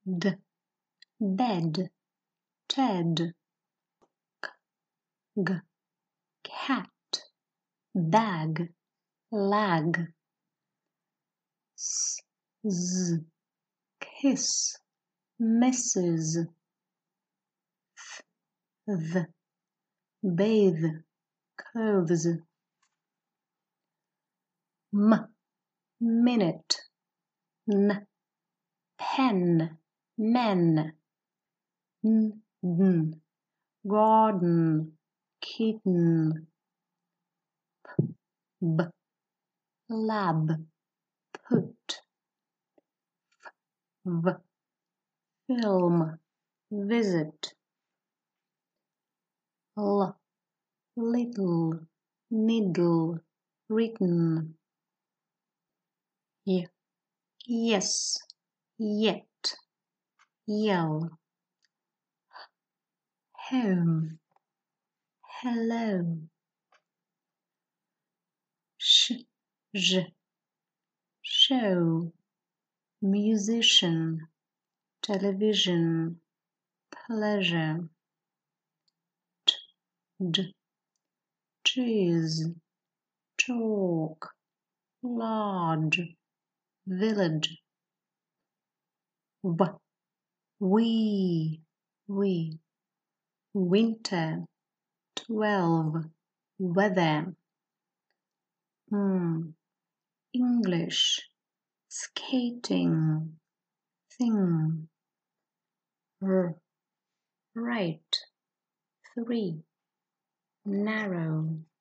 d, bed, ted, g, cat, bag, lag, s, z, kiss, Mrs. th, bathe, clothes, m, minute, n, pen, men, n, garden, kitten, b, lab, put, v, film, visit, l, little, needle, written, y, yes, yet, yell, home, hello, sh, j, show, musician, television, pleasure, t, d, cheese, talk, large, village, w, we, winter, 12, weather, English, skating, thing, right, 3, narrow.